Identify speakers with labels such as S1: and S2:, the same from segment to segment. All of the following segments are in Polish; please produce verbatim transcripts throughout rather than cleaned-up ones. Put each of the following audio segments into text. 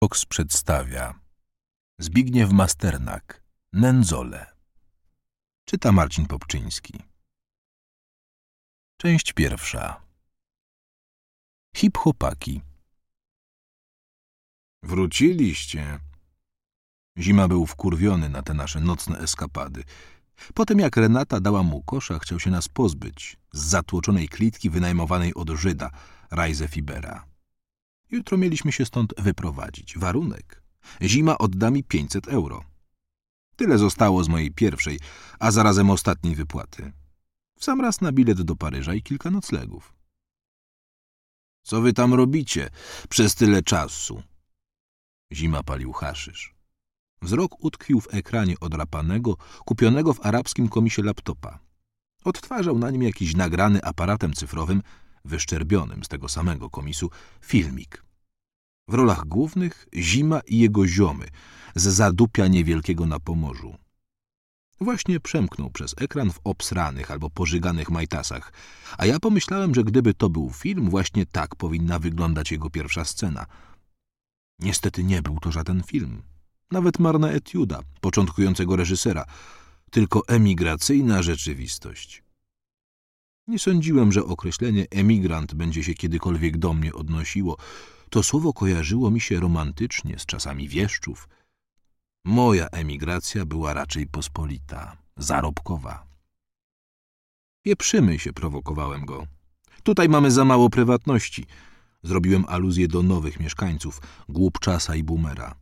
S1: Fox przedstawia Zbigniew Masternak, Nędzole. Czyta Marcin Popczyński. Część pierwsza. Hip-hopaki. Wróciliście. Zima był wkurwiony na te nasze nocne eskapady. Potem jak Renata dała mu kosza, chciał się nas pozbyć z zatłoczonej klitki wynajmowanej od Żyda, Rajze Fibera. Jutro mieliśmy się stąd wyprowadzić. Warunek. Zima odda mi pięćset euro. Tyle zostało z mojej pierwszej, a zarazem ostatniej wypłaty. W sam raz na bilet do Paryża i kilka noclegów. Co wy tam robicie przez tyle czasu? Zima palił haszysz. Wzrok utkwił w ekranie odrapanego, kupionego w arabskim komisie laptopa. Odtwarzał na nim jakiś nagrany aparatem cyfrowym, wyszczerbionym z tego samego komisu, filmik. W rolach głównych Zima i jego ziomy z Zadupia Niewielkiego na Pomorzu. Właśnie przemknął przez ekran w obsranych albo pożyganych majtasach, a ja pomyślałem, że gdyby to był film, właśnie tak powinna wyglądać jego pierwsza scena. Niestety nie był to żaden film. Nawet marna etiuda początkującego reżysera, tylko emigracyjna rzeczywistość. Nie sądziłem, że określenie emigrant będzie się kiedykolwiek do mnie odnosiło. To słowo kojarzyło mi się romantycznie z czasami wieszczów. Moja emigracja była raczej pospolita, zarobkowa. Pieprzymy się, prowokowałem go. Tutaj mamy za mało prywatności. Zrobiłem aluzję do nowych mieszkańców, Głupczasa i Boomera.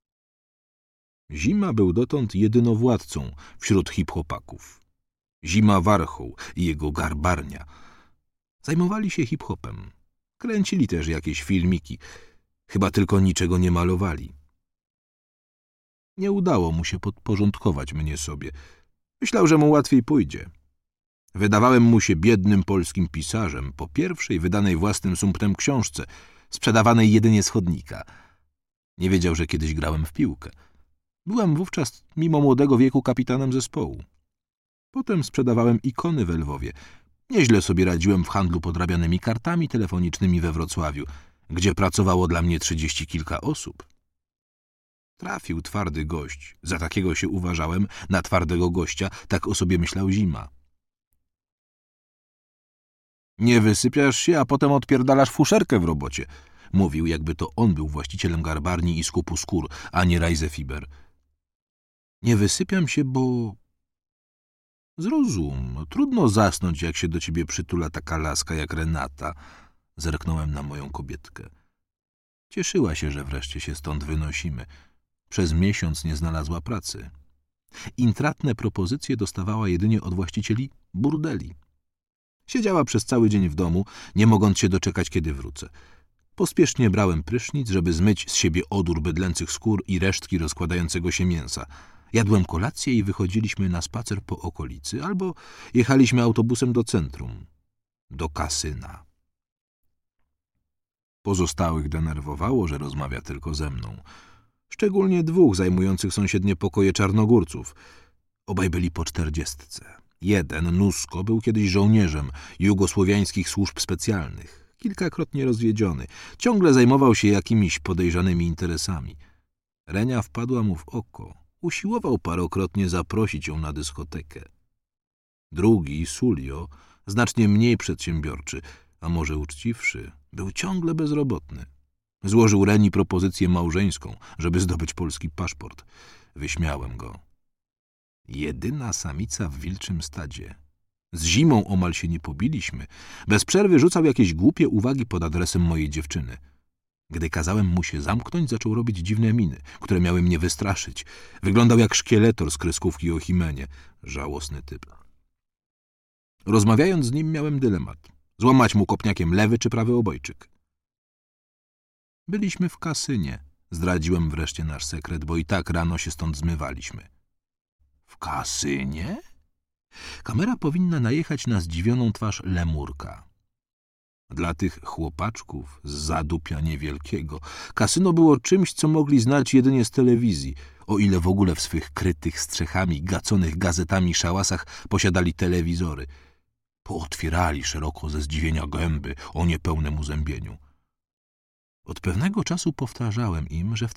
S1: Zima był dotąd jedynowładcą wśród hip-hopaków. Zima Warchoł i jego garbarnia zajmowali się hip-hopem. Kręcili też jakieś filmiki, chyba tylko niczego nie malowali. Nie udało mu się podporządkować mnie sobie. Myślał, że mu łatwiej pójdzie. Wydawałem mu się biednym polskim pisarzem po pierwszej wydanej własnym sumptem książce, sprzedawanej jedynie z chodnika. Nie wiedział, że kiedyś grałem w piłkę. Byłem wówczas mimo młodego wieku kapitanem zespołu. Potem sprzedawałem ikony w Lwowie. Nieźle sobie radziłem w handlu podrabianymi kartami telefonicznymi we Wrocławiu, gdzie pracowało dla mnie trzydzieści kilka osób. Trafił twardy gość. Za takiego się uważałem, na twardego gościa, tak o sobie myślał Zima. Nie wysypiasz się, a potem odpierdalasz fuszerkę w robocie, mówił, jakby to on był właścicielem garbarni i skupu skór, a nie Rajze Fiber. Nie wysypiam się, bo... Zrozum, trudno zasnąć, jak się do ciebie przytula taka laska jak Renata. Zerknąłem na moją kobietkę. Cieszyła się, że wreszcie się stąd wynosimy. Przez miesiąc nie znalazła pracy. Intratne propozycje dostawała jedynie od właścicieli burdeli. Siedziała przez cały dzień w domu, nie mogąc się doczekać, kiedy wrócę. Pospiesznie brałem prysznic, żeby zmyć z siebie odór bydlęcych skór i resztki rozkładającego się mięsa. Jadłem kolację i wychodziliśmy na spacer po okolicy, albo jechaliśmy autobusem do centrum, do kasyna. Pozostałych denerwowało, że rozmawia tylko ze mną. Szczególnie dwóch zajmujących sąsiednie pokoje czarnogórców. Obaj byli po czterdziestce. Jeden, Nusko, był kiedyś żołnierzem jugosłowiańskich służb specjalnych, kilkakrotnie rozwiedziony. Ciągle zajmował się jakimiś podejrzanymi interesami. Renia wpadła mu w oko. Usiłował parokrotnie zaprosić ją na dyskotekę. Drugi, Sulio, znacznie mniej przedsiębiorczy, a może uczciwszy, był ciągle bezrobotny. Złożył Reni propozycję małżeńską, żeby zdobyć polski paszport. Wyśmiałem go. Jedyna samica w wilczym stadzie. Z Zimą omal się nie pobiliśmy. Bez przerwy rzucał jakieś głupie uwagi pod adresem mojej dziewczyny. Gdy kazałem mu się zamknąć, zaczął robić dziwne miny, które miały mnie wystraszyć. Wyglądał jak szkieletor z kreskówki o Himenie. Żałosny typ. Rozmawiając z nim, miałem dylemat. Złamać mu kopniakiem lewy czy prawy obojczyk. Byliśmy w kasynie. Zdradziłem wreszcie nasz sekret, bo i tak rano się stąd zmywaliśmy. W kasynie? Kamera powinna najechać na zdziwioną twarz lemurka. Dla tych chłopaczków z Zadupia Niewielkiego kasyno było czymś, co mogli znać jedynie z telewizji, o ile w ogóle w swych krytych strzechami, gaconych gazetami szałasach posiadali telewizory. Pootwierali szeroko ze zdziwienia gęby o niepełnym uzębieniu. Od pewnego czasu powtarzałem im, że